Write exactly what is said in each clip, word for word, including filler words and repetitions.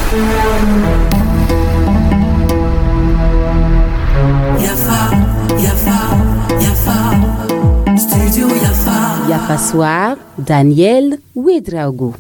Yafa, Yafa, Yafa, Studio Yafa. Yafa Soir, Daniel Ouedraogo.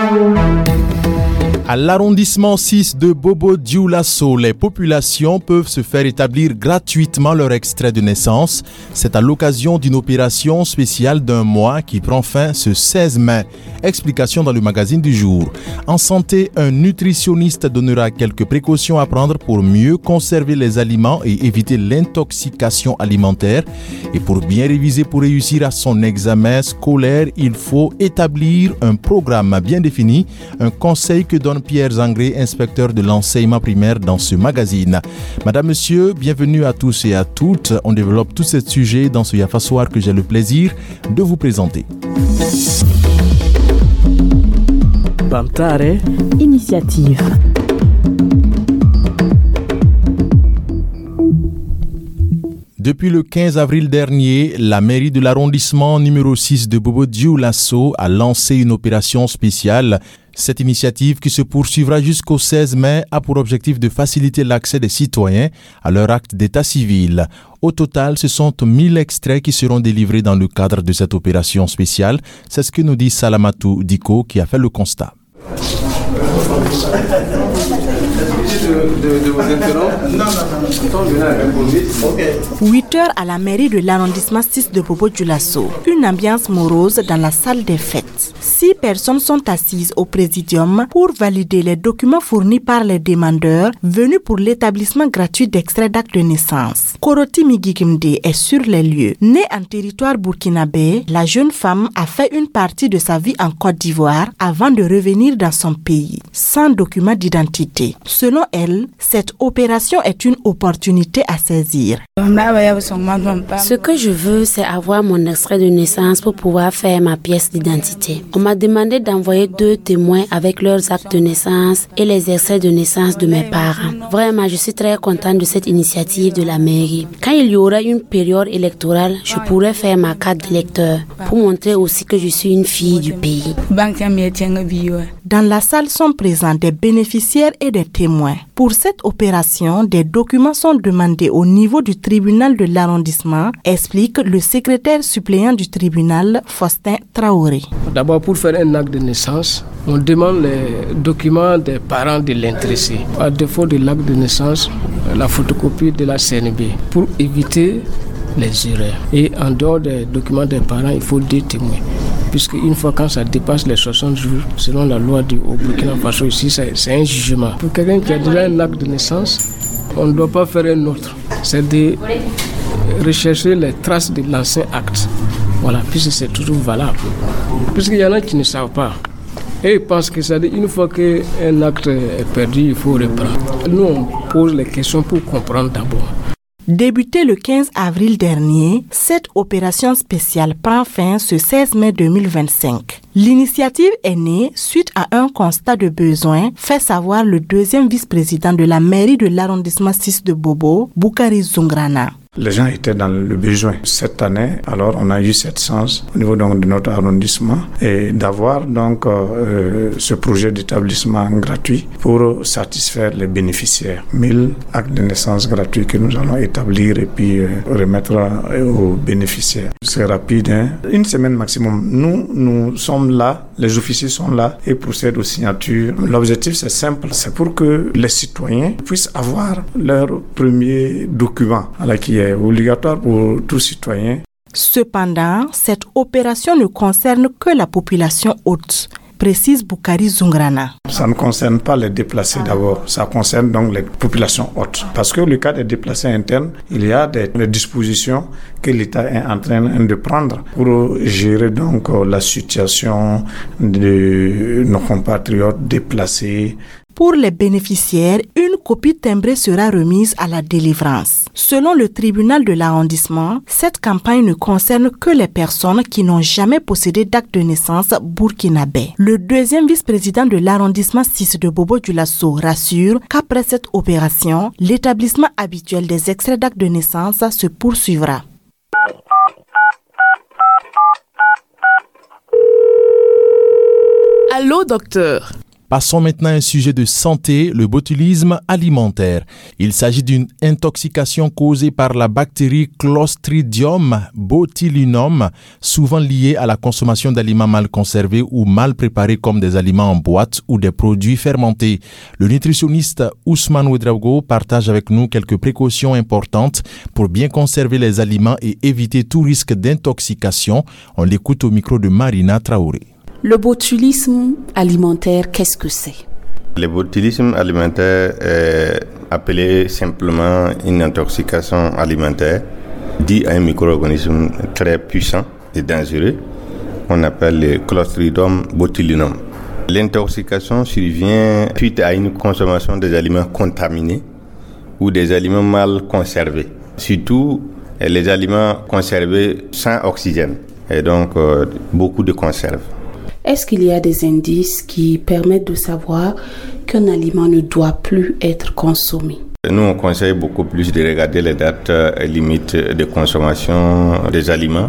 À l'arrondissement six de Bobo-Dioulasso, les populations peuvent se faire établir gratuitement leur extrait de naissance. C'est à l'occasion d'une opération spéciale d'un mois qui prend fin ce seize mai. Explication dans le magazine du jour. En santé, un nutritionniste donnera quelques précautions à prendre pour mieux conserver les aliments et éviter l'intoxication alimentaire. Et pour bien réviser pour réussir à son examen scolaire, il faut établir un programme bien défini, un conseil que donne Pierre Zangré, inspecteur de l'enseignement primaire dans ce magazine. Madame, Monsieur, bienvenue à tous et à toutes. On développe tous ces sujets dans ce Yafa Soir que j'ai le plaisir de vous présenter. Bamtare Initiative. Depuis le quinze avril dernier, la mairie de l'arrondissement numéro six de Bobo-Dioulasso a lancé une opération spéciale. Cette initiative, qui se poursuivra jusqu'au seize mai, a pour objectif de faciliter l'accès des citoyens à leur acte d'état civil. Au total, ce sont mille extraits qui seront délivrés dans le cadre de cette opération spéciale. C'est ce que nous dit Salamatou Diko, qui a fait le constat. huit heures à la mairie de l'arrondissement six de Bobo-Dioulasso. Une ambiance morose dans la salle des fêtes. Six personnes sont assises au présidium pour valider les documents fournis par les demandeurs venus pour l'établissement gratuit d'extrait d'acte de naissance. Koroti Migigimde est sur les lieux. Née en territoire burkinabé, la jeune femme a fait une partie de sa vie en Côte d'Ivoire avant de revenir dans son pays, sans document d'identité. Selon elle, cette opération est une opportunité à saisir. Ce que je veux, c'est avoir mon extrait de naissance pour pouvoir faire ma pièce d'identité. On m'a demandé d'envoyer deux témoins avec leurs actes de naissance et les extraits de naissance de mes parents. Vraiment, je suis très contente de cette initiative de la mairie. Quand il y aura une période électorale, je pourrai faire ma carte d'électeur pour montrer aussi que je suis une fille du pays. Dans la salle sont présents des bénéficiaires et des témoins. Pour cette opération, des documents sont demandés au niveau du tribunal de l'arrondissement, explique le secrétaire suppléant du tribunal, Faustin Traoré. D'abord, pour faire un acte de naissance, on demande les documents des parents de l'intéressé. À défaut de l'acte de naissance, la photocopie de la C N B pour éviter les erreurs. Et en dehors des documents des parents, il faut deux témoins. Puisque une fois quand ça dépasse les soixante jours, selon la loi du au Burkina Faso ici, c'est, c'est un jugement. Pour quelqu'un qui a déjà un acte de naissance, on ne doit pas faire un autre. C'est de rechercher les traces de l'ancien acte. Voilà, puisque c'est toujours valable. Puisqu'il y en a qui ne savent pas. Et ils pensent que ça dit une fois qu'un acte est perdu, il faut reprendre. Nous, on pose les questions pour comprendre d'abord. Débutée le quinze avril dernier, cette opération spéciale prend fin ce seize mai deux mille vingt-cinq. L'initiative est née suite à un constat de besoin, fait savoir le deuxième vice-président de la mairie de l'arrondissement six de Bobo, Boukari Zungrana. Les gens étaient dans le besoin. Cette année, alors on a eu cette chance au niveau donc de notre arrondissement et d'avoir donc euh, ce projet d'établissement gratuit pour satisfaire les bénéficiaires. mille actes de naissance gratuits que nous allons établir et puis euh, remettre aux bénéficiaires. C'est rapide, hein? Une semaine maximum. Nous, nous sommes là, les officiers sont là et procèdent aux signatures. L'objectif c'est simple, c'est pour que les citoyens puissent avoir leur premier document à la qui est obligatoire pour tout citoyen. Cependant, cette opération ne concerne que la population haute, précise Boukari Zungrana. Ça ne concerne pas les déplacés d'abord, ça concerne donc les populations hautes. Parce que le cas des déplacés internes, il y a des, des dispositions que l'État est en train de prendre pour gérer donc la situation de nos compatriotes déplacés. Pour les bénéficiaires, une copie timbrée sera remise à la délivrance. Selon le tribunal de l'arrondissement, cette campagne ne concerne que les personnes qui n'ont jamais possédé d'acte de naissance burkinabé. Le deuxième vice-président de l'arrondissement six de Bobo-Dioulasso rassure qu'après cette opération, l'établissement habituel des extraits d'acte de naissance se poursuivra. Allô, docteur? Passons maintenant à un sujet de santé, le botulisme alimentaire. Il s'agit d'une intoxication causée par la bactérie Clostridium botulinum, souvent liée à la consommation d'aliments mal conservés ou mal préparés comme des aliments en boîte ou des produits fermentés. Le nutritionniste Ousmane Ouedraogo partage avec nous quelques précautions importantes pour bien conserver les aliments et éviter tout risque d'intoxication. On l'écoute au micro de Marina Traoré. Le botulisme alimentaire, qu'est-ce que c'est? Le botulisme alimentaire est appelé simplement une intoxication alimentaire due à un micro-organisme très puissant et dangereux qu'on appelle le Clostridium botulinum. L'intoxication survient suite à une consommation des aliments contaminés ou des aliments mal conservés, surtout les aliments conservés sans oxygène et donc euh, beaucoup de conserves. Est-ce qu'il y a des indices qui permettent de savoir qu'un aliment ne doit plus être consommé? Nous, on conseille beaucoup plus de regarder les dates limites de consommation des aliments.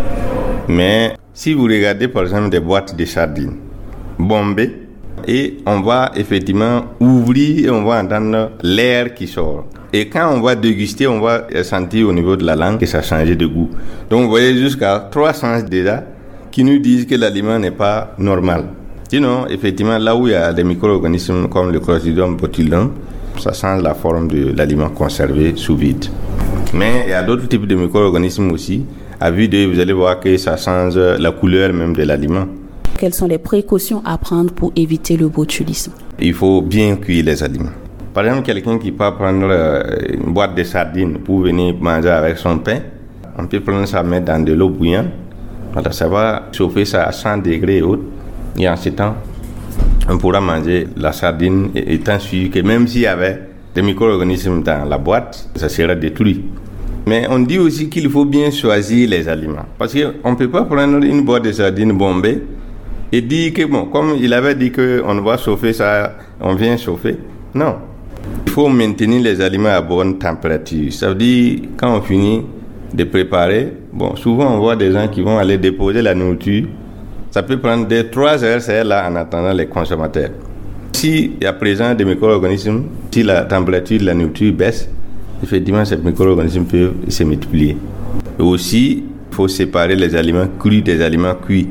Mais si vous regardez par exemple des boîtes de sardines bombées, et on va effectivement ouvrir et on va entendre l'air qui sort. Et quand on va déguster, on va sentir au niveau de la langue que ça a changé de goût. Donc vous voyez jusqu'à trois sens déjà qui nous disent que l'aliment n'est pas normal. Sinon, effectivement, là où il y a des micro-organismes comme le Clostridium botulinum, ça change la forme de l'aliment conservé sous vide. Mais il y a d'autres types de micro-organismes aussi. À vue d'œil, vous allez voir que ça change la couleur même de l'aliment. Quelles sont les précautions à prendre pour éviter le botulisme? Il faut bien cuire les aliments. Par exemple, quelqu'un qui peut prendre une boîte de sardines pour venir manger avec son pain, on peut prendre ça, mettre dans de l'eau bouillante. Alors ça va chauffer ça à cent degrés et autres. Et en ce temps, on pourra manger la sardine étant sûr que même s'il y avait des micro-organismes dans la boîte, ça sera détruit. Mais on dit aussi qu'il faut bien choisir les aliments. Parce qu'on ne peut pas prendre une boîte de sardines bombée et dire que, bon, comme il avait dit qu'on va chauffer ça, on vient chauffer. Non. Il faut maintenir les aliments à bonne température. Ça veut dire, quand on finit de préparer, bon, souvent on voit des gens qui vont aller déposer la nourriture. Ça peut prendre des trois heures, c'est là en attendant les consommateurs. S'il y a présent des micro-organismes, si la température de la nourriture baisse, effectivement ces micro-organismes peuvent se multiplier. Et aussi, il faut séparer les aliments crus des aliments cuits.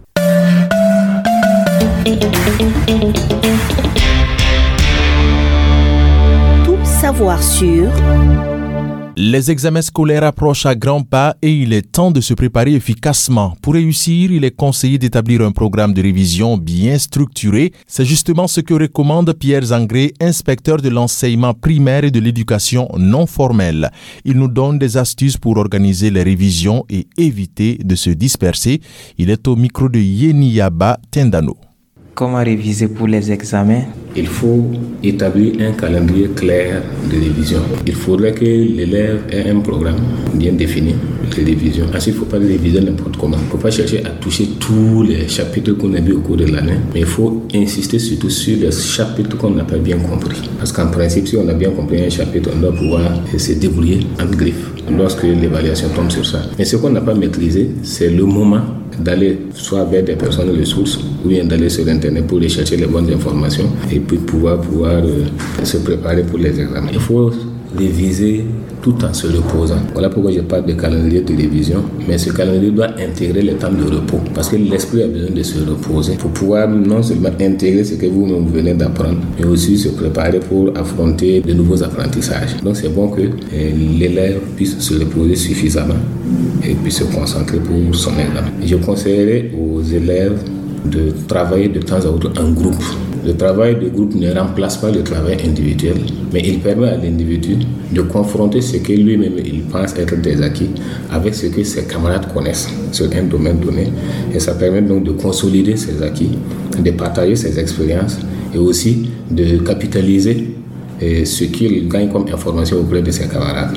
Tout savoir sur... Les examens scolaires approchent à grands pas et il est temps de se préparer efficacement. Pour réussir, il est conseillé d'établir un programme de révision bien structuré. C'est justement ce que recommande Pierre Zangré, inspecteur de l'enseignement primaire et de l'éducation non formelle. Il nous donne des astuces pour organiser les révisions et éviter de se disperser. Il est au micro de Yeniyaba Tendano. Comment réviser pour les examens? Il faut établir un calendrier clair de révision. Il faudrait que l'élève ait un programme bien défini de révision. Ensuite, il ne faut pas réviser n'importe comment. Il ne faut pas chercher à toucher tous les chapitres qu'on a vus au cours de l'année. Mais il faut insister surtout sur les chapitres qu'on n'a pas bien compris. Parce qu'en principe, si on a bien compris un chapitre, on doit pouvoir se débrouiller en griffe lorsque l'évaluation tombe sur ça. Mais ce qu'on n'a pas maîtrisé, c'est le moment d'aller soit vers des personnes ressources ou bien d'aller sur Internet pour aller chercher les bonnes informations et puis pouvoir, pouvoir euh, se préparer pour les examens. Il faut réviser tout en se reposant. Voilà pourquoi je parle de calendrier de révision, mais ce calendrier doit intégrer les temps de repos parce que l'esprit a besoin de se reposer pour pouvoir non seulement intégrer ce que vous venez d'apprendre, mais aussi se préparer pour affronter de nouveaux apprentissages. Donc c'est bon que euh, l'élève puisse se reposer suffisamment et puis se concentrer pour son examen. Je conseillerais aux élèves de travailler de temps à autre en groupe. Le travail de groupe ne remplace pas le travail individuel, mais il permet à l'individu de confronter ce que lui-même il pense être des acquis avec ce que ses camarades connaissent sur un domaine donné. Et ça permet donc de consolider ses acquis, de partager ses expériences et aussi de capitaliser ce qu'il gagne comme information auprès de ses camarades.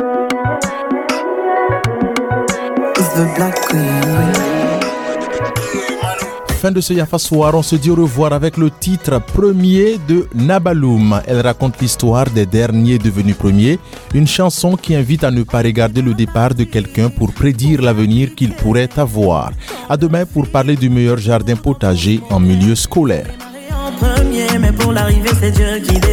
Fin de ce Yafa Soir, on se dit au revoir avec le titre premier de Nabaloum. Elle raconte l'histoire des derniers devenus premiers, une chanson qui invite à ne pas regarder le départ de quelqu'un pour prédire l'avenir qu'il pourrait avoir. À demain pour parler du meilleur jardin potager en milieu scolaire. c'est Dieu qui décide.